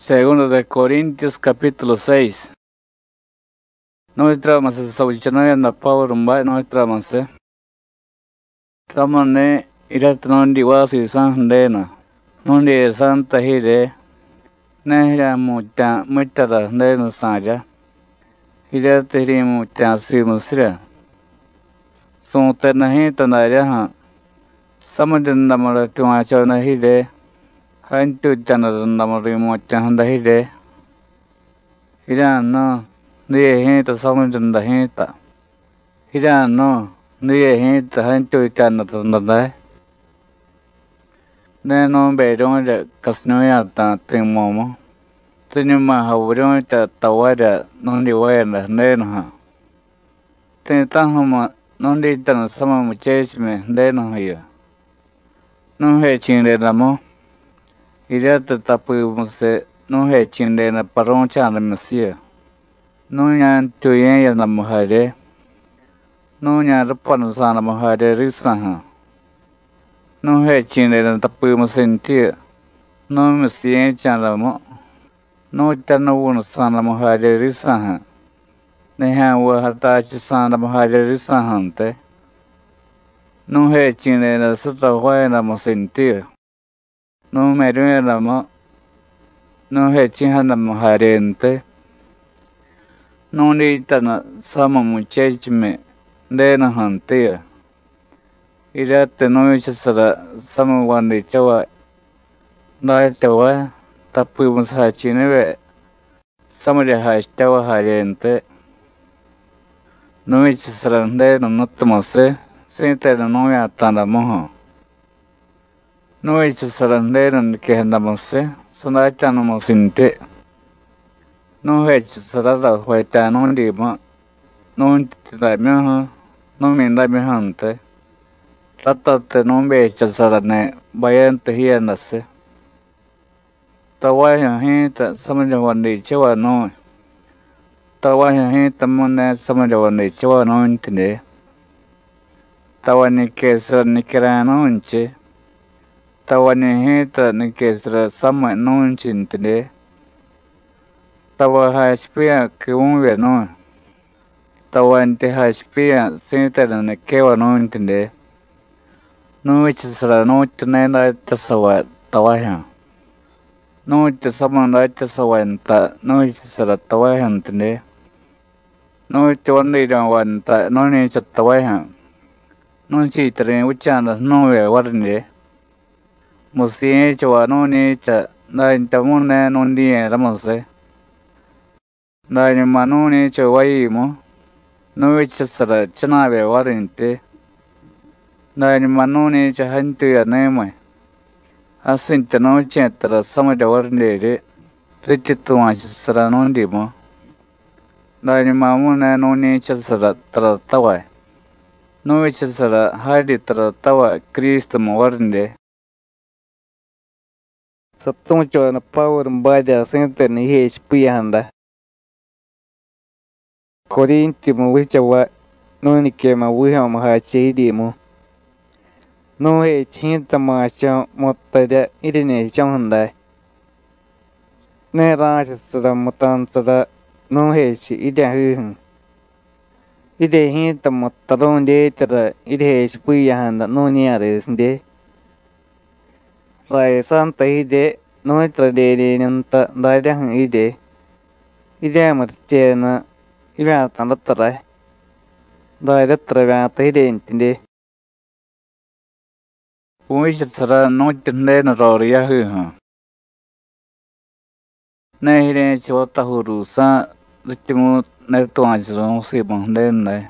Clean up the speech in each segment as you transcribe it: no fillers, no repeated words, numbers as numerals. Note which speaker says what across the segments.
Speaker 1: Segundo de Corintios capítulo 6. No tramos a sauchanoya na Pablo rumba no tramos. Tamane irat non diwasi san dena. Non di santa hide. Nehra muta mutara dena saja. Irat hiri muta simusira. Sonta nahi tanaya ha. Samadin namara tuacha na hide. Hantu janara namari muta handa hide. Hirano niye hita samadin da hita. Hirano niye hita hantu janara nada. Neno beron de kasnoya ta timomo. Tinima hawron ta tawada non di wayna neno ha. Tintahama non di tan sama muchesme neno hiya. Non he chinde namo. Irata tapu muse non he chinde na paron chana mesia. Non yan tuyen ya namuhare. Non yan rapan sana muhare risaha. Non he chinde na tapu musentia. Non mesien chana mo. No tana wuna sana muhare risaha. Neha wa hatachi sana muhare risahante. Non he chinde na sata huay na musentia. No meruya na mo. No he chihana muharente. No ni tana sama muchechme dena hantia. Irate no ichasara sama wandi chawa. Dai chawa tapu mushachinewe. Sama de hashtawa harente. No ichasara dena notamase. Sente no ya tanda moho. No ichasara dena kehendamase. Sonachana mosinte. No he sarada hueta no lima. No intita miaha. No minda mihante. Tatate no becha sarane. Bayante hienase. Tawaya hita samaja wandi chewa no. Tawaya hita mone samaja wandi chewa no intine. Tawani kesra nikera no inche. Tawani hita nikesra sama no inche intine. Tawa haspia que no. Tawa ante haspia sentara ne kewa no intende. No ichisara no tenenda tasawa tawahan. No itasamanda tasawanta no ichisara tawahan tende. No ichwandira wanta no ni chatawahan. No chitare uchanda no ve warne. Musie chwa no ni cha na intamune no ndiye ramose. Dai manuni chawai mo. No ichasara chanabe warinte. Dai manuni chahantu ya neme. Asinta no chetara samaja warnere. Richitu machasara no ndimo. Dai mamune no ni chasara taratawai. No ichasara hadi taratawa Kristo mo warnde. Satung cho na power mbaja sente ni HP handa. Corinti mo wichawa no ni ke ma wiha ma ha chidi mo no he chinta ma cha motta irine chonda ne ra sra mutan sra no he chi ida hu ide hinta motta don de tra ide spui ya handa no ni are sinde rai santa ide no tra de nanta da da ide mar chena Iba tanda tara. Dai tara ta identinde. Uish tara no tinde na roria hu ha. Ne hire chota hurusa ritmu ne tuanjro si bonden ne.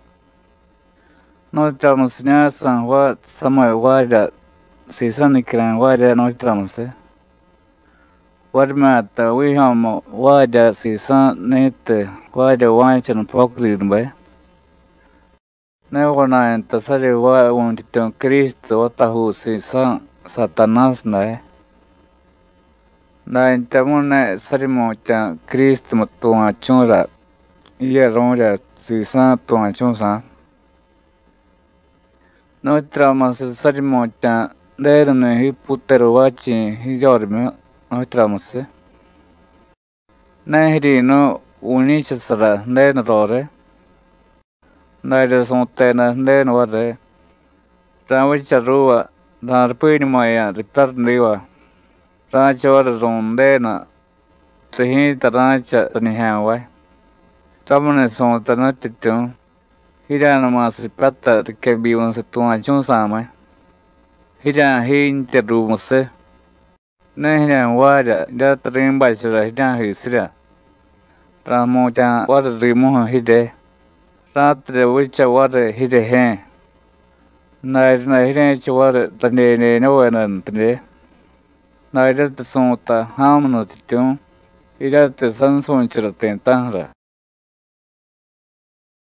Speaker 1: No tramusnya sanwa samay wada season ikran wada no tramuse. Warma ta wi ham wada season net wada wanchan pokri numbe. Ne wana tasare wa untiton Cristo otahu season Satanás ne. Na intamune sarimo cha Cristo matuwa chunra. Iya ronja season tuwa chunsa. No tramas sarimo cha derne hi putero wachi hi jorme no tramas. Nay đi nó uni chết sara nên rồi. Nay là sống tên nên rồi. Ra với chả rùa, ra bơi đi mà ya, repair đi wa. Ra cho ra rong nên thì hi ta ra chả ni hàng vậy. Ra mình sống tên nó tít tung. Hi ra nó mà sẽ bắt ta cái bị bọn sẽ tuôn chung sao mai. Hi ra hi inte ru một se. Nay hi ra wa ra tren bay ra hi ra hi sira. Ra mo cha wa ri mo hi de. Ra tre với cha wa hi de he. Nay hi ra cha wa ta ne no wa nan tre. Nay ra ta sống ta ham nó tít tung. Hi ra ta san son chira ten tan ra.